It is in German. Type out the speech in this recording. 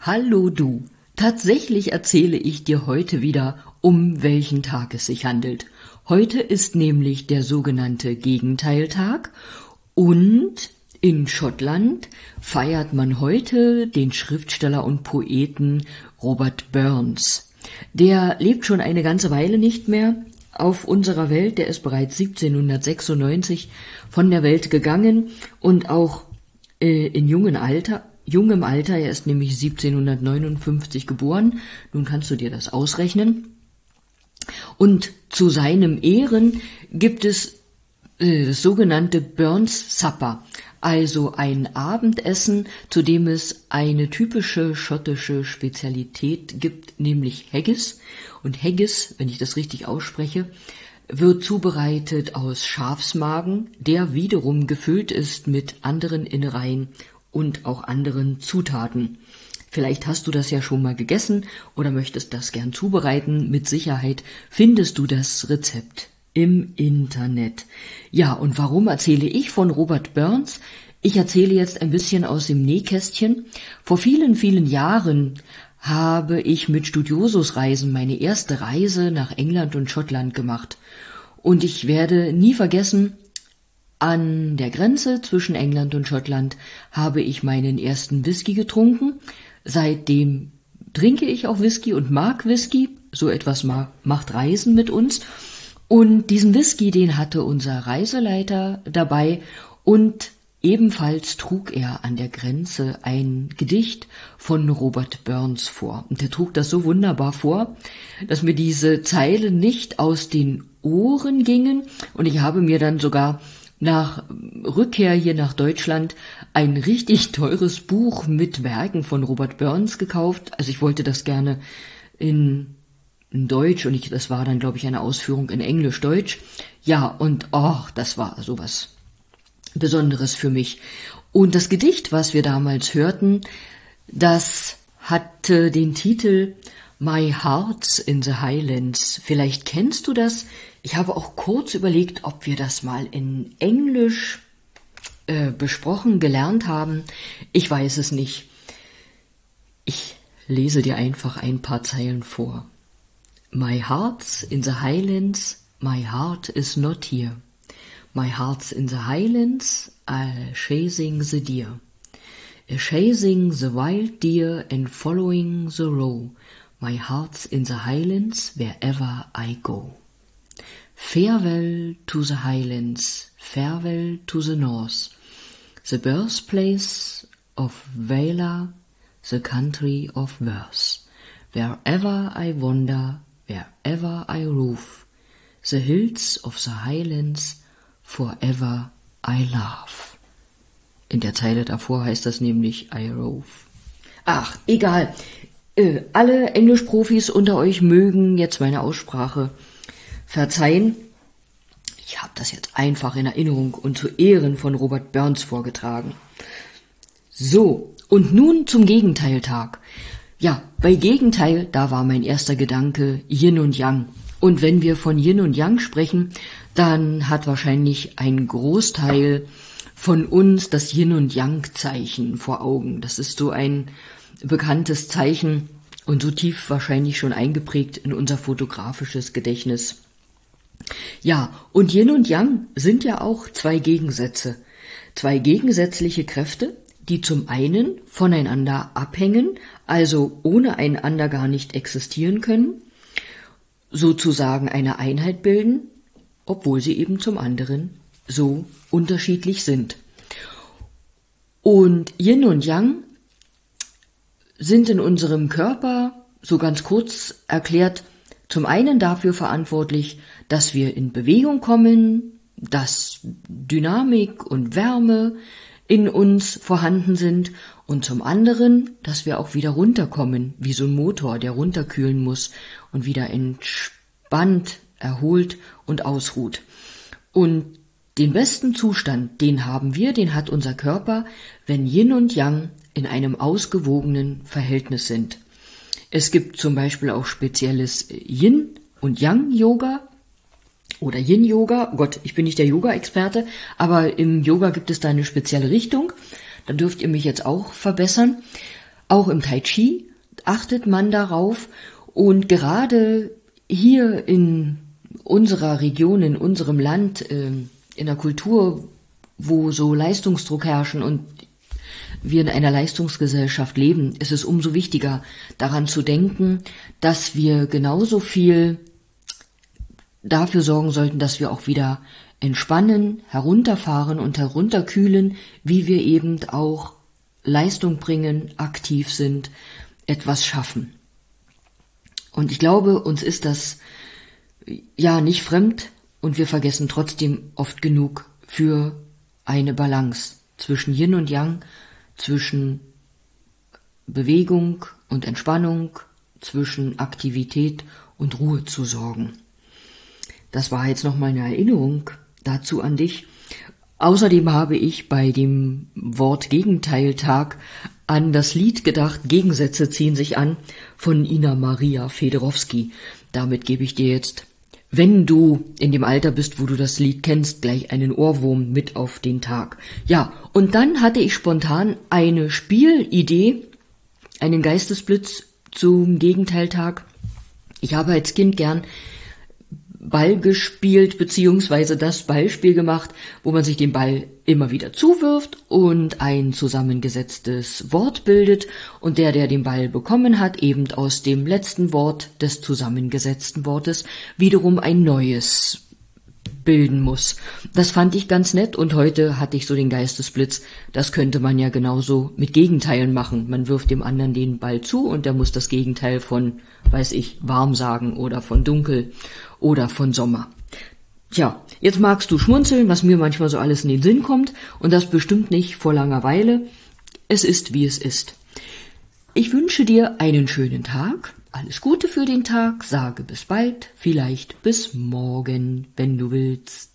Hallo du, tatsächlich erzähle ich dir heute wieder, um welchen Tag es sich handelt. Heute ist nämlich der sogenannte Gegenteiltag und in Schottland feiert man heute den Schriftsteller und Poeten Robert Burns. Der lebt schon eine ganze Weile nicht mehr auf unserer Welt, der ist bereits 1796 von der Welt gegangen und auch in jungem Alter, er ist nämlich 1759 geboren, nun kannst du dir das ausrechnen. Und zu seinem Ehren gibt es das sogenannte Burns Supper, also ein Abendessen, zu dem es eine typische schottische Spezialität gibt, nämlich Haggis. Und Haggis, wenn ich das richtig ausspreche, wird zubereitet aus Schafsmagen, der wiederum gefüllt ist mit anderen Innereien und auch anderen Zutaten. Vielleicht hast du das ja schon mal gegessen oder möchtest das gern zubereiten. Mit Sicherheit findest du das Rezept im Internet. Ja, und warum erzähle ich von Robert Burns? Ich erzähle jetzt ein bisschen aus dem Nähkästchen. Vor vielen, vielen Jahren habe ich mit Studiosusreisen meine erste Reise nach England und Schottland gemacht. Und ich werde nie vergessen, an der Grenze zwischen England und Schottland habe ich meinen ersten Whisky getrunken. Seitdem trinke ich auch Whisky und mag Whisky. So etwas macht Reisen mit uns. Und diesen Whisky, den hatte unser Reiseleiter dabei und ebenfalls trug er an der Grenze ein Gedicht von Robert Burns vor. Und er trug das so wunderbar vor, dass mir diese Zeilen nicht aus den Ohren gingen. Und ich habe mir dann sogar nach Rückkehr hier nach Deutschland ein richtig teures Buch mit Werken von Robert Burns gekauft. Also ich wollte das gerne in Deutsch und das war dann, glaube ich, eine Ausführung in Englisch-Deutsch. Ja, und das war sowas Besonderes für mich. Und das Gedicht, was wir damals hörten, das hatte den Titel My Heart's in the Highlands. Vielleicht kennst du das. Ich habe auch kurz überlegt, ob wir das mal in Englisch besprochen, gelernt haben. Ich weiß es nicht. Ich lese dir einfach ein paar Zeilen vor. My heart's in the Highlands, my heart is not here. My heart's in the Highlands, chasing the deer. Chasing the wild deer and following the roe. My heart's in the Highlands, wherever I go. Farewell to the Highlands, farewell to the North, the birthplace of Valor, the country of worth. Wherever I wander, wherever I rove, the hills of the Highlands, forever I love. In der Zeile davor heißt das nämlich I rove. Ach, egal. Alle Englischprofis unter euch mögen jetzt meine Aussprache verzeihen. Ich habe das jetzt einfach in Erinnerung und zu Ehren von Robert Burns vorgetragen. So, und nun zum Gegenteiltag. Ja, bei Gegenteil, da war mein erster Gedanke Yin und Yang. Und wenn wir von Yin und Yang sprechen, dann hat wahrscheinlich ein Großteil von uns das Yin und Yang Zeichen vor Augen. Das ist so ein bekanntes Zeichen und so tief wahrscheinlich schon eingeprägt in unser fotografisches Gedächtnis. Ja, und Yin und Yang sind ja auch zwei Gegensätze, zwei gegensätzliche Kräfte, die zum einen voneinander abhängen, also ohne einander gar nicht existieren können, sozusagen eine Einheit bilden, obwohl sie eben zum anderen so unterschiedlich sind. Und Yin und Yang sind in unserem Körper, so ganz kurz erklärt, zum einen dafür verantwortlich, dass wir in Bewegung kommen, dass Dynamik und Wärme in uns vorhanden sind und zum anderen, dass wir auch wieder runterkommen, wie so ein Motor, der runterkühlen muss und wieder entspannt, erholt und ausruht. Und den besten Zustand, den haben wir, den hat unser Körper, wenn Yin und Yang in einem ausgewogenen Verhältnis sind. Es gibt zum Beispiel auch spezielles Yin- und Yang-Yoga oder Yin-Yoga. Gott, ich bin nicht der Yoga-Experte, aber im Yoga gibt es da eine spezielle Richtung. Da dürft ihr mich jetzt auch verbessern. Auch im Tai Chi achtet man darauf. Und gerade hier in unserer Region, in unserem Land, in der Kultur, wo so Leistungsdruck herrschen und wir in einer Leistungsgesellschaft leben, ist es umso wichtiger, daran zu denken, dass wir genauso viel dafür sorgen sollten, dass wir auch wieder entspannen, herunterfahren und herunterkühlen, wie wir eben auch Leistung bringen, aktiv sind, etwas schaffen. Und ich glaube, uns ist das ja nicht fremd und wir vergessen trotzdem oft genug für eine Balance zwischen Yin und Yang, zwischen Bewegung und Entspannung, zwischen Aktivität und Ruhe zu sorgen. Das war jetzt nochmal eine Erinnerung dazu an dich. Außerdem habe ich bei dem Wort Gegenteiltag an das Lied gedacht, Gegensätze ziehen sich an, von Ina Maria Federowski. Damit gebe ich dir jetzt, wenn du in dem Alter bist, wo du das Lied kennst, gleich einen Ohrwurm mit auf den Tag. Ja, und dann hatte ich spontan eine Spielidee, einen Geistesblitz zum Gegenteiltag. Ich habe als Kind gern Ball gespielt, beziehungsweise das Ballspiel gemacht, wo man sich den Ball immer wieder zuwirft und ein zusammengesetztes Wort bildet und der den Ball bekommen hat, eben aus dem letzten Wort des zusammengesetzten Wortes wiederum ein neues bilden muss. Das fand ich ganz nett und heute hatte ich so den Geistesblitz, das könnte man ja genauso mit Gegenteilen machen. Man wirft dem anderen den Ball zu und der muss das Gegenteil von, weiß ich, warm sagen oder von dunkel oder von Sommer. Tja, jetzt magst du schmunzeln, was mir manchmal so alles in den Sinn kommt und das bestimmt nicht vor Langeweile. Es ist, wie es ist. Ich wünsche dir einen schönen Tag. Alles Gute für den Tag, sage bis bald, vielleicht bis morgen, wenn du willst.